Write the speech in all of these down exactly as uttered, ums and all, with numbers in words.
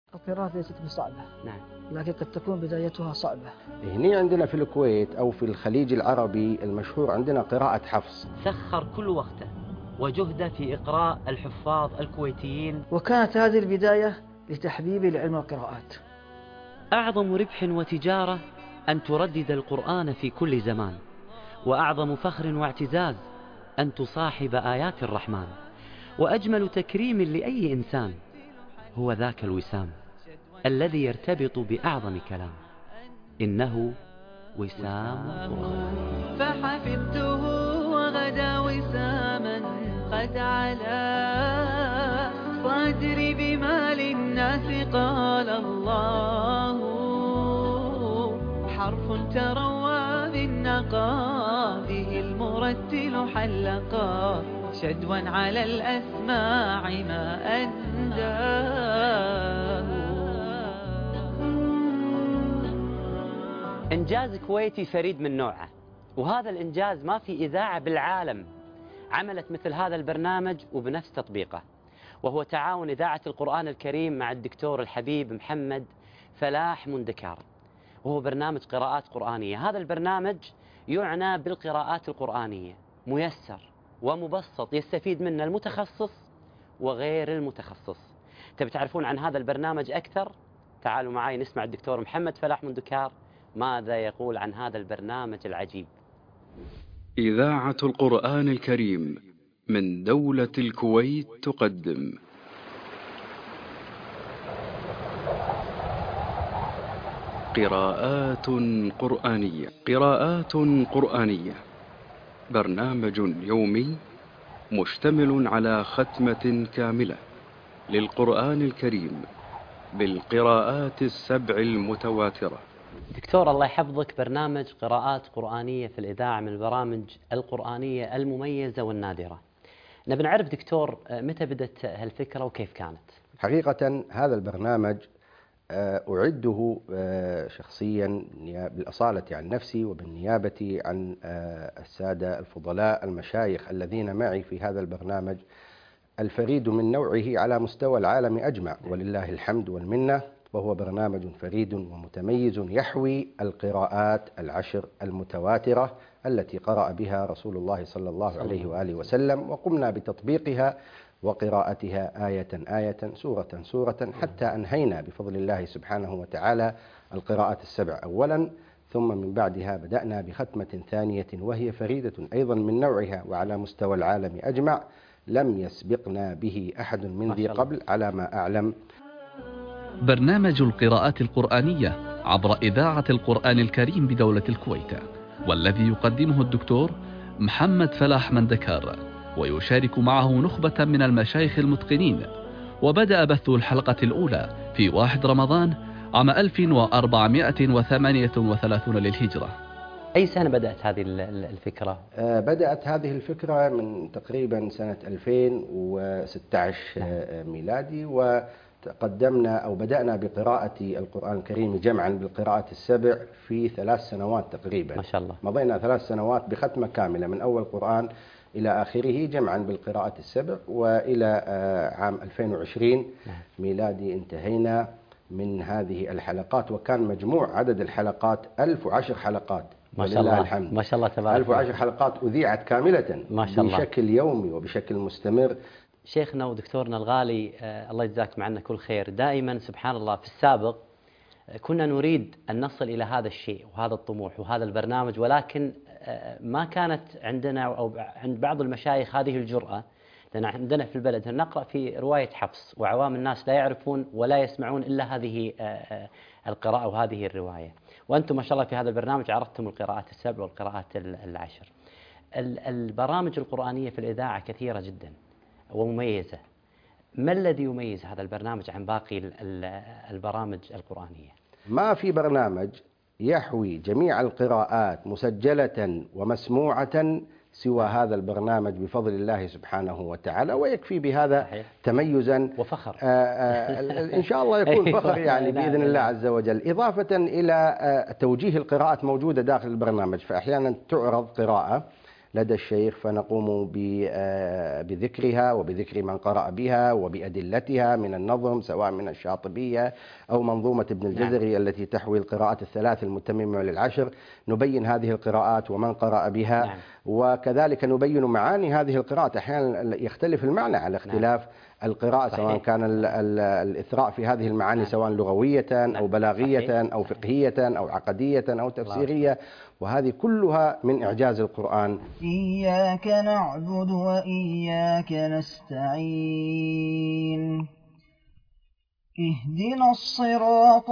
القراءة ليست بصعبة. نعم. لكن قد تكون بدايتها صعبة. هنا عندنا في الكويت أو في الخليج العربي المشهور عندنا قراءة حفص. سخر كل وقته وجهده في إقراء الحفاظ الكويتيين. وكانت هذه البداية لتحبيبي لعلم القراءات. أعظم ربح وتجارة أن تردد القرآن في كل زمان، وأعظم فخر واعتزاز أن تصاحب آيات الرحمن، وأجمل تكريم لأي إنسان هو ذاك الوسام الذي يرتبط بأعظم كلام، إنه وسام القرآن. فحفظته وغدا وساما قد علا صدري بما للناس قال الله، حرف تروى بالنقى به المرتل حلقا شدوا على الأسماع ما أنداه. إنجاز كويتي فريد من نوعه، وهذا الإنجاز ما في إذاعة بالعالم عملت مثل هذا البرنامج وبنفس تطبيقه، وهو تعاون إذاعة القرآن الكريم مع الدكتور الحبيب محمد فلاح مندكار، وهو برنامج قراءات قرآنية. هذا البرنامج يعنى بالقراءات القرآنية، ميسر ومبسط يستفيد منه المتخصص وغير المتخصص. تبي تعرفون عن هذا البرنامج أكثر؟ تعالوا معي نسمع الدكتور محمد فلاح مندكار ماذا يقول عن هذا البرنامج العجيب. إذاعة القرآن الكريم من دولة الكويت تقدم قراءات قرآنية. قراءات قرآنية برنامج يومي مشتمل على ختمة كاملة للقرآن الكريم بالقراءات السبع المتواترة. دكتور الله يحفظك، برنامج قراءات قرآنية في الإذاعة من البرامج القرآنية المميزة والنادرة. نبي نعرف دكتور متى بدأت هالفكرة وكيف كانت؟ حقيقة هذا البرنامج أعده شخصيا بالأصالة عن نفسي وبالنيابة عن السادة الفضلاء المشايخ الذين معي في هذا البرنامج الفريد من نوعه على مستوى العالم أجمع، ولله الحمد والمنة. وهو برنامج فريد ومتميز يحوي القراءات العشر المتواترة التي قرأ بها رسول الله صلى الله عليه وآله وسلم، وقمنا بتطبيقها وقراءتها آية آية سورة سورة حتى أنهينا بفضل الله سبحانه وتعالى القراءات السبع أولا، ثم من بعدها بدأنا بختمة ثانية وهي فريدة أيضا من نوعها وعلى مستوى العالم أجمع، لم يسبقنا به أحد من ذي قبل على ما أعلم. برنامج القراءات القرآنية عبر إذاعة القرآن الكريم بدولة الكويت، والذي يقدمه الدكتور محمد فلاح مندكار، ويشارك معه نخبة من المشايخ المتقنين. وبدأ بث الحلقة الأولى في واحد رمضان عام ألف وأربعمائة وثمانية وثلاثين للهجرة. أي سنة بدأت هذه الفكرة؟ آه بدأت هذه الفكرة من تقريبا سنة ألفين وستة عشر ميلادي، وتقدمنا أو بدأنا بقراءة القرآن الكريم جمعا بالقراءات السبع في ثلاث سنوات تقريبا. ما شاء الله. مضينا ثلاث سنوات بختمة كاملة من أول قرآن إلى آخره جمعا بالقراءات السبع، وإلى عام ألفين وعشرين ميلادي انتهينا من هذه الحلقات، وكان مجموع عدد الحلقات ألف وعشر حلقات. ما شاء الله الحمد. ما شاء الله تبارك. ألف وعشر حلقات أذيعت كاملة ما شاء الله بشكل يومي وبشكل مستمر. شيخنا ودكتورنا الغالي آه الله يجزاكم عنا كل خير. دائما سبحان الله في السابق كنا نريد أن نصل إلى هذا الشيء وهذا الطموح وهذا البرنامج، ولكن ما كانت عندنا أو عند بعض المشايخ هذه الجرأة، لأن عندنا في البلد نقرأ في رواية حفص وعوام الناس لا يعرفون ولا يسمعون إلا هذه القراءة وهذه الرواية، وأنتم ما شاء الله في هذا البرنامج عرفتم القراءات السبع والقراءات العشر. البرامج القرآنية في الإذاعة كثيرة جدا ومميزة. ما الذي يميز هذا البرنامج عن باقي البرامج القرآنية؟ ما في برنامج يحوي جميع القراءات مسجلة ومسموعة سوى هذا البرنامج بفضل الله سبحانه وتعالى، ويكفي بهذا صحيح. تميزا وفخر. آآ آآ إن شاء الله يكون فخر يعني بإذن الله عز وجل. إضافة إلى توجيه القراءات موجودة داخل البرنامج، فأحيانا تعرض قراءة لدى الشيخ، فنقوم بذكرها وبذكر من قرأ بها وبأدلتها من النظم، سواء من الشاطبية أو منظومة ابن الجزري نعم. التي تحوي القراءات الثلاث المتممة للعشر، نبين هذه القراءات ومن قرأ بها نعم. وكذلك نبين معاني هذه القراءات. أحيانا يختلف المعنى على اختلاف نعم. القراءة، سواء كان ال ال الإثراء في هذه المعاني نعم. سواء لغوية أو بلاغية صحيح. أو فقهية أو عقدية أو تفسيرية، وهذه كلها من إعجاز القرآن. إياك نعبد وإياك نستعين، اهدنا الصراط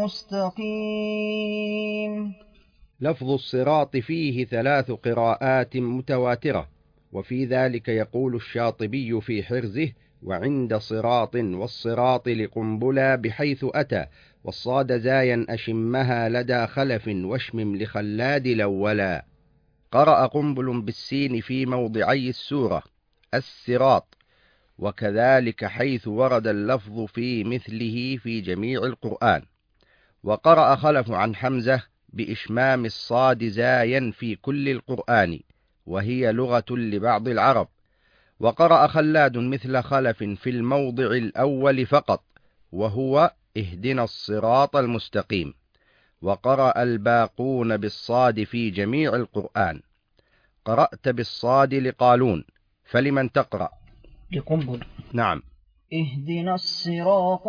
المستقيم. لفظ الصراط فيه ثلاث قراءات متواترة، وفي ذلك يقول الشاطبي في حرزه: وعند صراط والصراط لقنبلا بحيث أتى، والصاد زايا أشمها لدى خلف واشمم لخلاد الأولا. قرأ قنبل بالسين في موضعي السورة الصراط، وكذلك حيث ورد اللفظ في مثله في جميع القرآن. وقرأ خلف عن حمزة بإشمام الصاد زايا في كل القرآن، وهي لغة لبعض العرب. وقرأ خلاد مثل خلف في الموضع الأول فقط، وهو اهدنا الصراط المستقيم. وقرأ الباقون بالصاد في جميع القرآن. قرأت بالصاد لقالون، فلمن تقرأ؟ لقنبل. نعم. اهدنا الصراط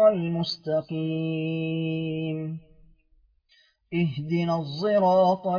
المستقيم، اهدنا الصراط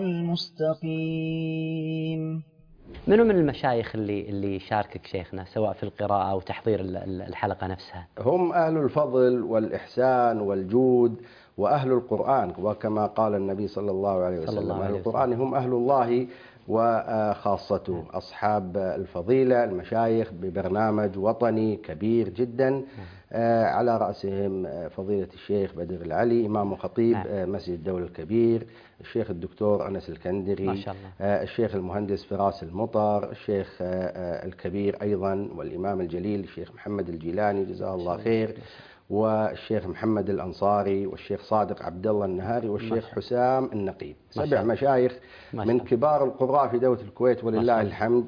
المستقيم. منو من المشايخ اللي اللي شاركك شيخنا سواء في القراءة أو تحضير الحلقة نفسها؟ هم أهل الفضل والإحسان والجود وأهل القرآن، وكما قال النبي صلى الله عليه وسلم الله أهل القرآن هم أهل الله وخاصته، أصحاب الفضيلة المشايخ ببرنامج وطني كبير جدا على رأسهم فضيلة الشيخ بدر العلي إمام وخطيب نعم. مسجد الدولة الكبير، الشيخ الدكتور أنس الكندري ما شاء الله. الشيخ المهندس فراس المطر، الشيخ الكبير أيضا والإمام الجليل الشيخ محمد الجيلاني جزاه الله خير، والشيخ محمد الأنصاري، والشيخ صادق عبد الله النهاري، والشيخ حسام النقيب. سبع مشايخ من كبار القراء في دولة الكويت ولله الحمد.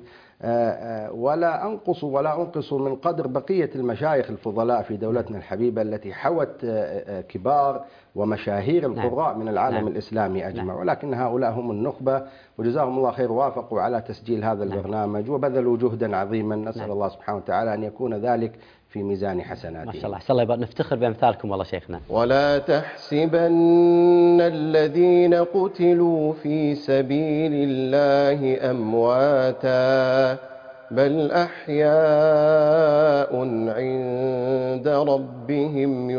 ولا أنقص ولا أنقص من قدر بقية المشايخ الفضلاء في دولتنا الحبيبة التي حوت كبار ومشاهير القراء من العالم الإسلامي أجمع، ولكن هؤلاء هم النخبة وجزاهم الله خير، وافقوا على تسجيل هذا البرنامج وبذلوا جهدا عظيما، نسأل الله سبحانه وتعالى أن يكون ذلك في ميزان حسناتهم. ما شاء الله، أحسن الله يبارك، نفتخر بأمثالكم والله شيخنا. ولا تحسبن الذين قتلوا في سبيل الله أمواتا بل أحياء عند ربهم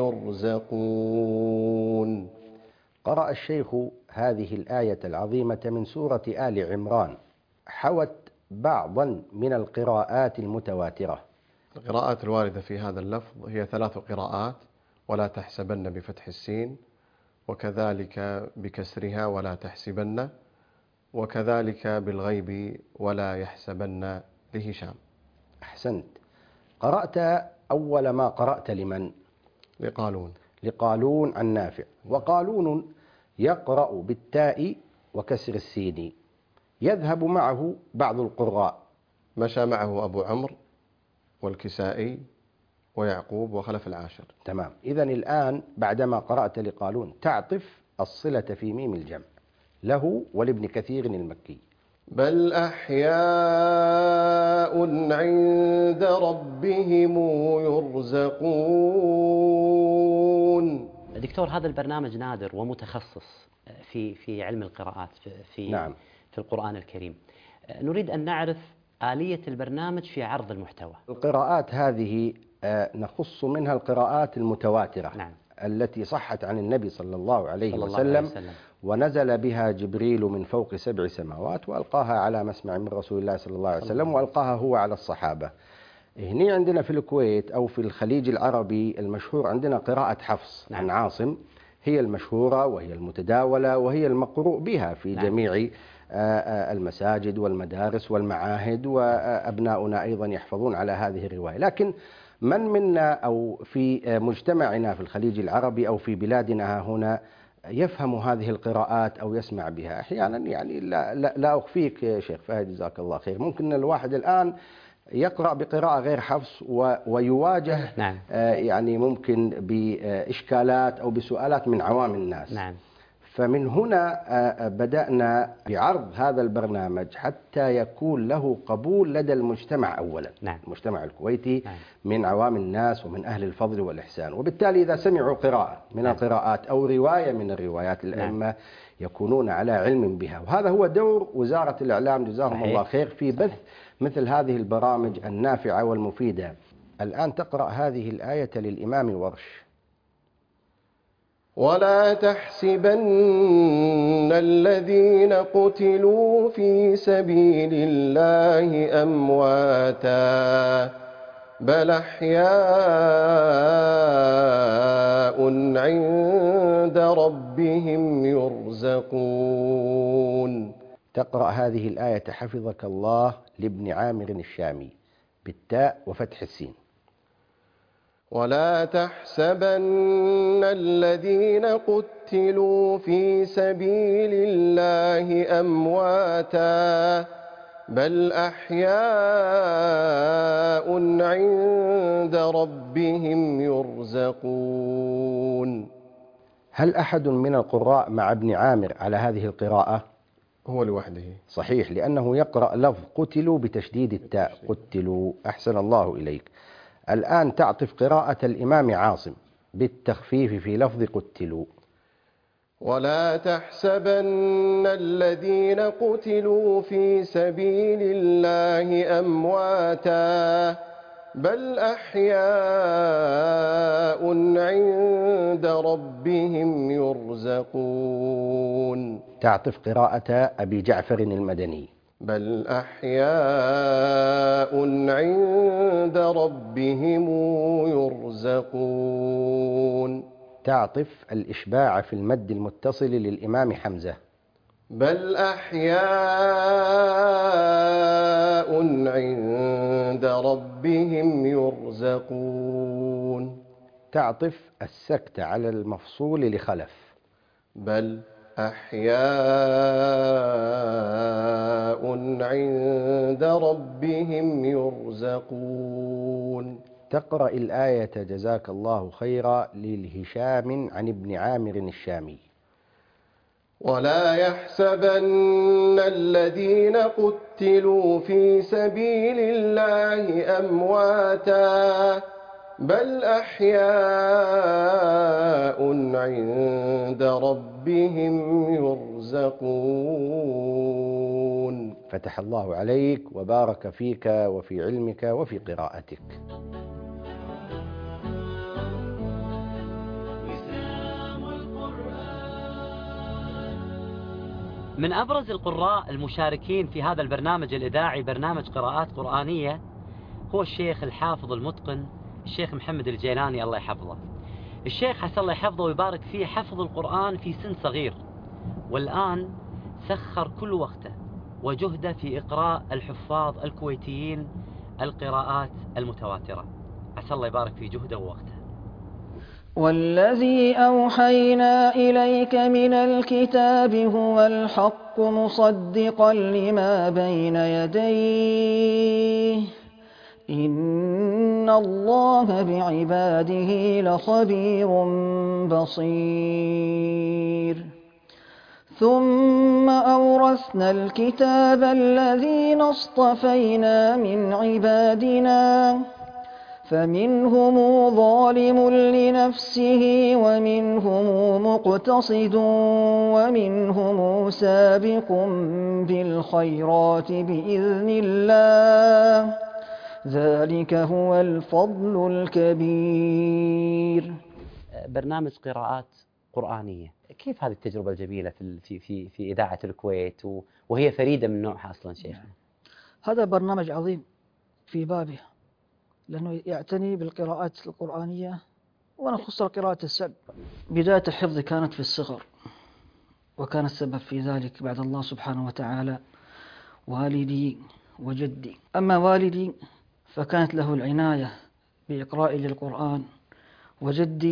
يرزقون. قرأ الشيخ هذه الآية العظيمة من سورة آل عمران، حوت بعضا من القراءات المتواترة. القراءات الواردة في هذا اللفظ هي ثلاث قراءات: ولا تحسبن بفتح السين، وكذلك بكسرها ولا تحسبن، وكذلك بالغيب ولا يحسبن لهشام. أحسنت. قرأت أول ما قرأت لمن؟ لقالون. لقالون عن نافع. وقالون يقرأ بالتاء وكسر السين، يذهب معه بعض القراء. مشى معه أبو عمرو والكسائي ويعقوب وخلف العاشر. تمام. إذن الآن بعدما قرأت لقالون تعطف الصلة في ميم الجمع له ولابن كثير المكي. بل أحياء عند ربهم يرزقون. دكتور، هذا البرنامج نادر ومتخصص في في علم القراءات في نعم. في القرآن الكريم. نريد أن نعرف آلية البرنامج في عرض المحتوى. القراءات هذه نخص منها القراءات المتواترة نعم. التي صحت عن النبي صلى الله عليه صلى وسلم, الله عليه وسلم ونزل بها جبريل من فوق سبع سماوات وألقاها على مسمع من رسول الله صلى الله عليه وسلم، وألقاها هو على الصحابة. هنا عندنا في الكويت أو في الخليج العربي المشهور عندنا قراءة حفص نعم. عن عاصم، هي المشهورة وهي المتداولة وهي المقروء بها في نعم. جميع المساجد والمدارس والمعاهد، وأبناؤنا أيضا يحفظون على هذه الرواية. لكن من منا أو في مجتمعنا في الخليج العربي أو في بلادنا هنا يفهم هذه القراءات أو يسمع بها. أحيانا يعني لا, لا, لا أخفيك يا شيخ فهد جزاك الله خير، ممكن الواحد الآن يقرأ بقراءة غير حفص ويواجه نعم. يعني ممكن بإشكالات أو بسؤالات من عوام الناس. نعم. فمن هنا بدأنا بعرض هذا البرنامج حتى يكون له قبول لدى المجتمع أولا. نعم. المجتمع الكويتي. نعم. من عوام الناس ومن أهل الفضل والإحسان، وبالتالي إذا سمعوا قراءة من نعم. القراءات أو رواية من الروايات الأئمة نعم. يكونون على علم بها، وهذا هو دور وزارة الإعلام جزاهم صحيح. الله خير في بث مثل هذه البرامج النافعة والمفيدة. الآن تقرأ هذه الآية للإمام الورش: ولا تحسبن الذين قتلوا في سبيل الله أمواتا بل أحياء عند ربهم يرزقون. تقرأ هذه الآية حفظك الله لابن عامر الشامي بالتاء وفتح السين: ولا تحسبن الذين قتلوا في سبيل الله أمواتا بل أحياء عند ربهم يرزقون. هل أحد من القراء مع ابن عامر على هذه القراءة؟ هو لوحده. صحيح، لأنه يقرأ لفظ قتلوا بتشديد التاء، قتلوا. أحسن الله إليك. الآن تعطف قراءة الإمام عاصم بالتخفيف في لفظ قتلوا: ولا تحسبن الذين قتلوا في سبيل الله أمواتا بل أحياء عند ربهم يرزقون. تعطف قراءة أبي جعفر المدني: بل أحياء عند ربهم يرزقون. تعطف الإشباع في المد المتصل للإمام حمزة: بل أحياء عند ربهم يرزقون. تعطف السكت على المفصول لخلف: بل أحياء عند ربهم يرزقون. تقرأ الآية جزاك الله خيرا للهشام عن ابن عامر الشامي: ولا يحسبن الذين قتلوا في سبيل الله أمواتا بل أحياء عند ربهم يرزقون. فتح الله عليك وبارك فيك وفي علمك وفي قراءتك. من أبرز القراء المشاركين في هذا البرنامج الإذاعي برنامج قراءات قرآنية هو الشيخ الحافظ المتقن الشيخ محمد الجيلاني الله يحفظه. الشيخ حسن الله يحفظه ويبارك فيه حفظ القرآن في سن صغير، والآن سخر كل وقته وجهده في إقراء الحفاظ الكويتيين القراءات المتواترة. عسى الله يبارك في جهده ووقته. والذي أوحينا إليك من الكتاب هو الحق مصدقا لما بين يديه إن الله بعباده لخبير بصير. ثم أورثنا الكتاب الذين اصطفينا من عبادنا فمنهم ظالم لنفسه ومنهم مقتصد ومنهم سابق بالخيرات بإذن الله ذلك هو الفضل الكبير. برنامج قراءات قرآنية، كيف هذه التجربة الجميلة في في في في إذاعة الكويت وهي فريدة من نوعها أصلا شيخ؟ هذا برنامج عظيم في بابه، لأنه يعتني بالقراءات القرآنية ونخص قراءة السبع. بداية الحفظ كانت في الصغر، وكان السبب في ذلك بعد الله سبحانه وتعالى والدي وجدي. أما والدي فكانت له العناية بإقرائي للقرآن، وجدي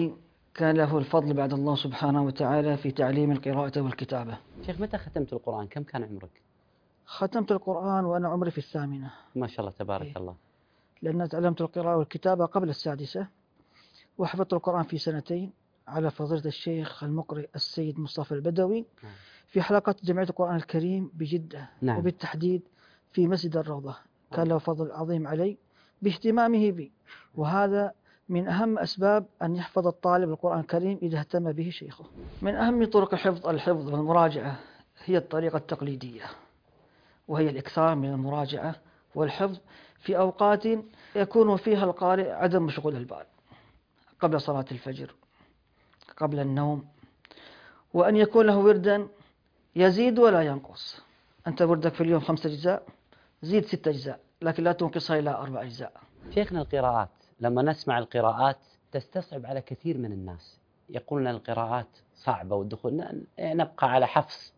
كان له الفضل بعد الله سبحانه وتعالى في تعليم القراءة والكتابة. شيخ متى ختمت القرآن؟ كم كان عمرك؟ ختمت القرآن وأنا عمري في الثامنة. ما شاء الله تبارك إيه؟ الله. لأن تعلمت القراءة والكتابة قبل السادسة، وحفظت القرآن في سنتين على فضيلة الشيخ المقرئ السيد مصطفى البدوي نعم. في حلقة جمعية القرآن الكريم بجدة. نعم. وبالتحديد في مسجد الروضة. كان له فضل عظيم علي باهتمامه بي، وهذا من أهم أسباب أن يحفظ الطالب القرآن الكريم إذا اهتم به شيخه. من أهم طرق الحفظ الحفظ والمراجعة هي الطريقة التقليدية، وهي الإكثار من المراجعة والحفظ في أوقات يكون فيها القارئ عدم مشغول البال، قبل صلاة الفجر، قبل النوم، وأن يكون له وردا يزيد ولا ينقص. أنت وردك في اليوم خمسة أجزاء، زيد ستة أجزاء، لكن لا تنقصها إلى أربع أجزاء. شيخنا القراءات، لما نسمع القراءات تستصعب على كثير من الناس، يقولون القراءات صعبة والدخول نبقى على حفظ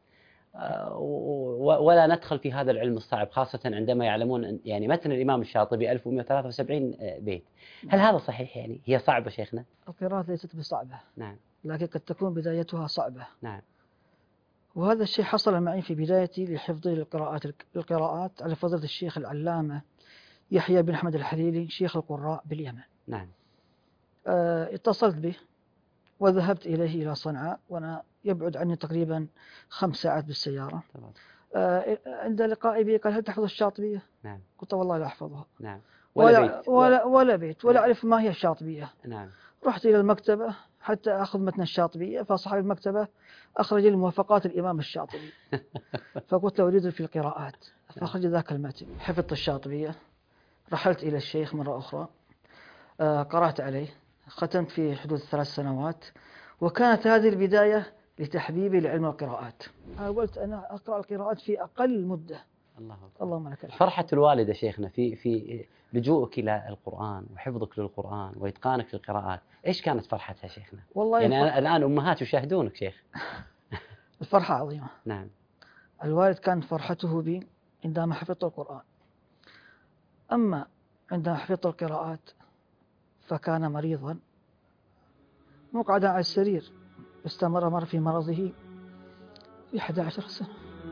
ولا ندخل في هذا العلم الصعب، خاصة عندما يعلمون يعني متن الإمام الشاطبي ألف ومئة وثلاثة وسبعين بيت. هل هذا صحيح؟ يعني هي صعبة شيخنا؟ القراءة ليست بصعبة. نعم. لكن قد تكون بدايتها صعبة. نعم. وهذا الشيء حصل معي في بدايتي لحفظ القراءات القراءات على فضيلة الشيخ العلامة يحيى بن أحمد الحليلي شيخ القراء باليمن. نعم. آه اتصلت به وذهبت إليه إلى صنعاء، وأنا يبعد عني تقريبا خمس ساعات بالسيارة. آه عند لقائي به قال: هل تحفظ الشاطبية؟ نعم. قلت: والله لا أحفظها. نعم. ولا, ولا بيت ولا, ولا بيت ولا أعرف ما هي الشاطبية. نعم. رحت إلى المكتبة حتى أخذ متن الشاطبية، فصاحب المكتبة أخرج لي موافقات الإمام الشاطبي. فقلت له: أريد في القراءات، فأخرج ذاك المتن. حفظت الشاطبية، رحلت إلى الشيخ مرة أخرى، آه قرأت عليه، ختمت في حدود ثلاث سنوات، وكانت هذه البداية لتحبيبي لعلم القراءات. حاولت أنا أقرأ القراءات في أقل مدة. الله أكبر. اللهم لك الحمد. فرحة الوالدة شيخنا في في لجوءك إلى القرآن وحفظك للقرآن وإتقانك للقراءات، إيش كانت فرحتها شيخنا؟ والله يعني الفرح... الآن أمهات يشاهدونك شيخ. الفرحة عظيمة. نعم. الوالد كانت فرحته بي عندما حفظت القرآن، أما عندما حفظت القراءات فكان مريضا مقعدا على السرير، استمر مر في مرضه في أحد عشر سنة.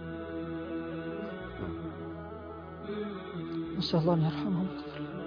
نسأل الله أن يرحمه ويغفر له.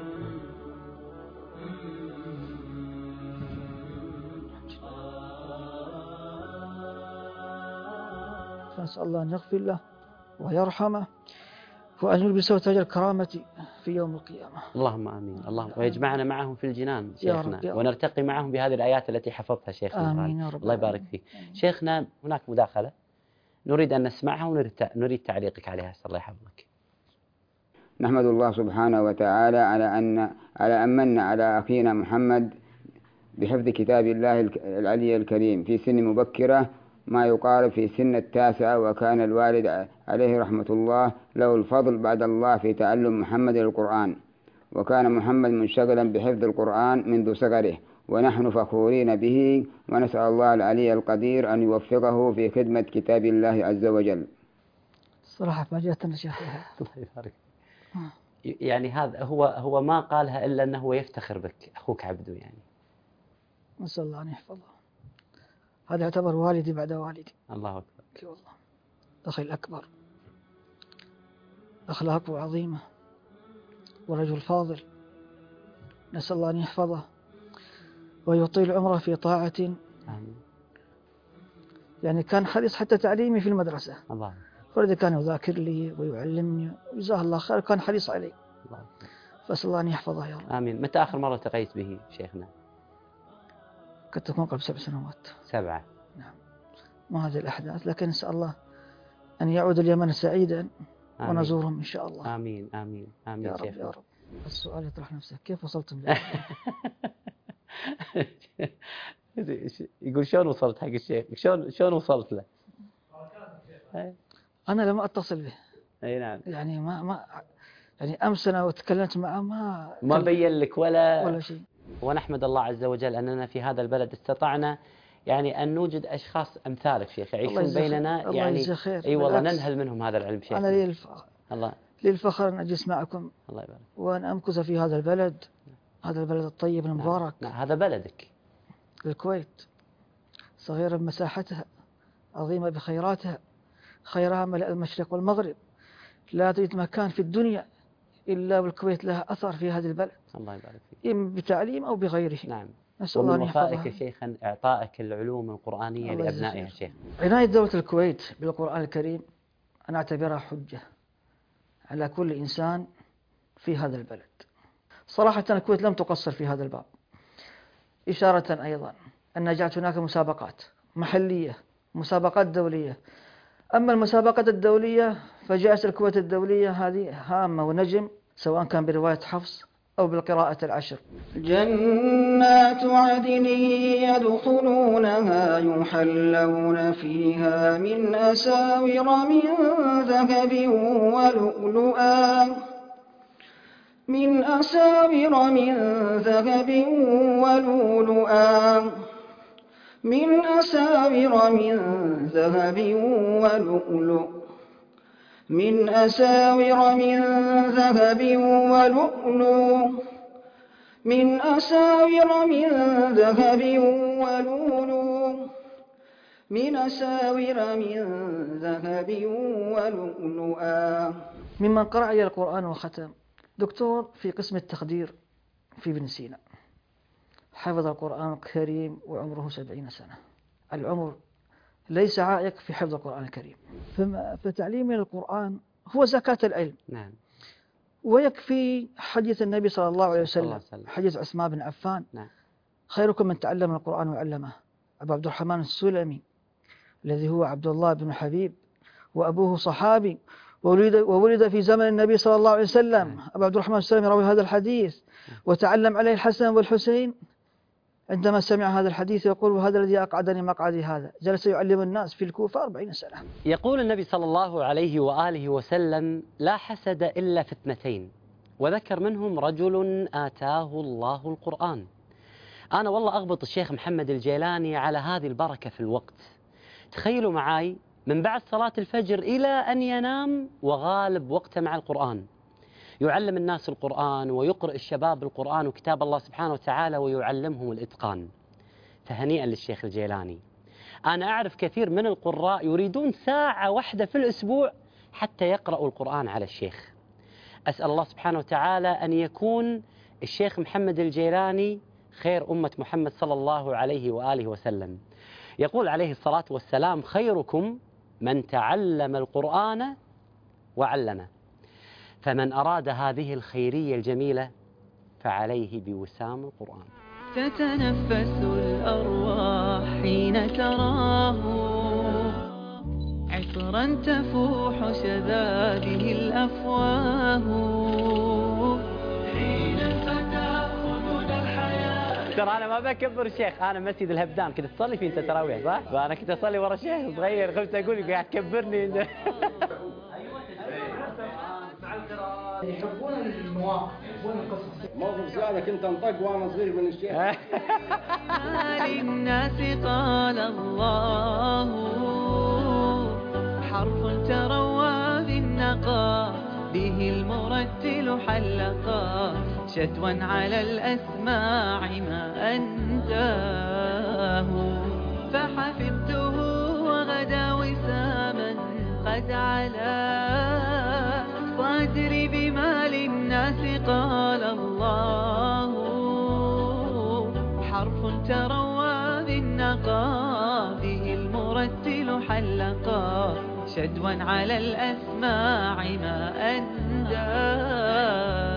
فنسأل الله أن يغفر له ويرحمه وأن يلبسه تاج الكرامة في يوم القيامة. اللهم آمين. اللهم ويجمعنا معهم في الجنان شيخنا، يا رب. ونرتقي معهم بهذه الآيات التي حفظتها شيخنا. آمين يا رب. الله يبارك فيك. شيخنا هناك مداخلة نريد أن نسمعها ونريد تعليقك عليها. الله يحفظك. نحمد الله سبحانه وتعالى على أن على أن من على أخينا محمد بحفظ كتاب الله العلي الكريم في سن مبكرة، ما يقارب في سن التاسعة، وكان الوالد عليه رحمة الله له الفضل بعد الله في تعلم محمد القرآن، وكان محمد منشغلا بحفظ القرآن منذ صغره، ونحن فخورين به، ونسأل الله العلي القدير أن يوفقه في خدمة كتاب الله عز وجل. صراحة فاجأتنا شيخ. الله يبارك. يعني هذا هو هو ما قالها إلا أنه هو يفتخر بك أخوك عبده يعني. نسأل الله أن يحفظه. هذا يعتبر والدي بعد والدي. الله أكبر. كي والله. أخي الأكبر، أخلاقه عظيمة ورجل فاضل، نسأل الله أن يحفظه ويطيل عمره في طاعة. آمين. يعني كان حريص حتى تعليمي في المدرسة. الله. فلذا كان يذاكر لي ويعلمني وجزاه الله خير، كان حريص علي. الله. فأسأل الله أن يحفظه يا رب. آمين. متى آخر مرة التقيت به شيخنا؟ قد تكون قبل سبع سنوات. سبعة. نعم. ما هذه الأحداث، لكن نسأل الله أن يعود اليمن سعيدا. آمين. ونزورهم إن شاء الله. آمين آمين آمين يا رب شيخنا. يا رب. السؤال يطرح نفسه، كيف وصلتم؟ يقول شلون وصلت حق الشيخ؟ شلون شلون وصلت له؟ أنا لم أتصل به. أي نعم. يعني ما ما يعني أمس أنا وتكلمت معه ما ما بين لك ولا ولا شيء. ونحمد الله عز وجل أننا في هذا البلد استطعنا يعني أن نوجد أشخاص أمثالك شيخ يعيشون بيننا، يعني أي والله ننهل منهم هذا العلم شيخ. أنا لي الفخر. الله لي الفخر أن أجلس معكم. الله يبارك. وأن أمكث في هذا البلد، هذا البلد الطيب المبارك. نعم. نعم. هذا بلدك. للكويت، صغيرة بمساحتها، عظيمة بخيراتها، خيرها ملء المشرق والمغرب، لا توجد مكان في الدنيا إلا والكويت لها أثر في هذا البلد، الله يبارك فيك، إما بتعليم أو بغيره. نعم. نسأل الله أن ومن يحفظها. وفائك شيخا إعطائك العلوم القرآنية لأبنائها شيخ. عناية دولة الكويت بالقرآن الكريم أنا أعتبرها حجة على كل إنسان في هذا البلد. صراحة الكويت لم تقصر في هذا الباب، إشارة أيضا أن جاءت هناك مسابقات محلية، مسابقات دولية. أما المسابقات الدولية فجائزة الكويت الدولية هذه هامة ونجم، سواء كان برواية حفص أو بالقراءة العشر. جنات عدن يدخلونها يحلون فيها من أساور من ذهب ولؤلؤا من أساور من ذهب ولؤلؤا من أساور من ذهب ولؤلؤ من أساور من ذهب ولؤلؤ من أساور من ذهب ولؤلؤ من أساور من ذهب ولؤلؤا. ممن قرأ علي القرآن وختم دكتور في قسم التخدير في ابن سينا، حفظ القرآن الكريم وعمره سبعين سنة. العمر ليس عائق في حفظ القرآن الكريم، فتعليم القرآن هو زكاة العلم. نعم. ويكفي حديث النبي صلى الله عليه وسلم، حديث عثمان بن عفان: نعم. خيركم من تعلم القرآن وعلمه. أبو عبد الرحمن السلمي الذي هو عبد الله بن حبيب وأبوه صحابي وولد, وولد في زمن النبي صلى الله عليه وسلم. نعم. أبو عبد الرحمن السلمي روى هذا الحديث وتعلم عليه الحسن والحسين. عندما سمع هذا الحديث يقول: وهذا الذي أقعدني مقعدي هذا. جلس يعلم الناس في الكوفة أربعين سنة. يقول النبي صلى الله عليه وآله وسلم: لا حسد إلا في اثنتين، وذكر منهم رجل آتاه الله القرآن. أنا والله أغبط الشيخ محمد الجيلاني على هذه البركة في الوقت. تخيلوا معاي من بعد صلاة الفجر إلى أن ينام وغالب وقته مع القرآن، يعلم الناس القرآن ويقرأ الشباب القرآن وكتاب الله سبحانه وتعالى ويعلمهم الإتقان. فهنيئا للشيخ الجيلاني. أنا أعرف كثير من القراء يريدون ساعة واحدة في الأسبوع حتى يقرأوا القرآن على الشيخ. أسأل الله سبحانه وتعالى أن يكون الشيخ محمد الجيلاني خير أمة محمد صلى الله عليه وآله وسلم. يقول عليه الصلاة والسلام: خيركم من تعلم القرآن وعلمه. فمن أراد هذه الخيرية الجميلة فعليه بوسام القرآن. تتنفس الأرواح حين تراه عطرا تفوح شذابه الأفواه حين فتأخذنا الحياة. ترى أنا ما بكبر الشيخ، أنا مسجد الهبدان كنت تصلي فيه أنت تراويح صح؟ فأنا كنت أصلي ورا الشيخ صغير، خفت أقول قاعد تكبرني. يحبون المواقف، يحبون القصص. موقف زيادة كنت انطق وانا صغير من الشيخ. للناس قال الله حرف تروى بالنقى به المرتل حلقا شدوا على الأسماع ما أنتاه فحفظته وغدا وساما قد علا صدري بما للناس قال الله حرف تروى بالنقى به المرتل حلقا شدوا على الأسماع ما أنداه.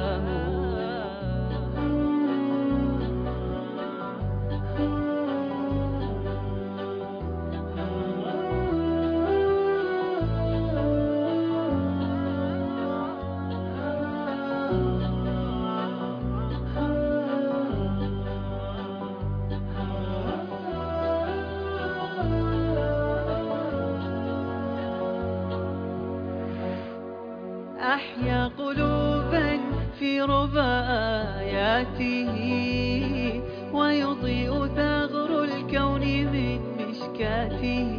أحيا قلوبا في رباياته ويضيء ثغر الكون من مشكاته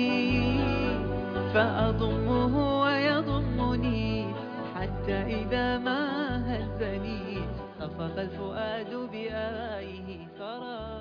فأضمه ويضمني حتى إذا ما هزني خفق الفؤاد بآيه فرا